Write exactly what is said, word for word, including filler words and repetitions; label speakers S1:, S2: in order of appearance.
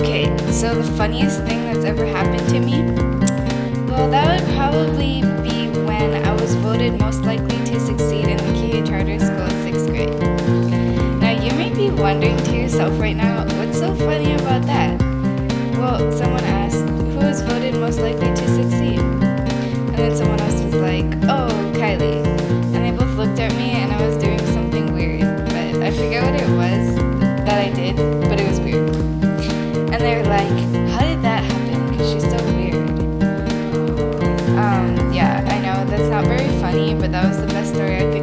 S1: Okay, so the funniest thing that's ever happened to me? Well, that would probably be when I was voted most likely to succeed in the K A Charter School in sixth grade. Now, you may be wondering to yourself right now, what's so funny about that? Well, someone asked, who was voted most likely to succeed? And then someone else was like, oh, Kylie. And they both looked at me and I was doing something weird, but I forget what it was that I did, but it was weird. And they were like, how did that happen? Because she's so weird. Um, yeah, I know, that's not very funny, but that was the best story I could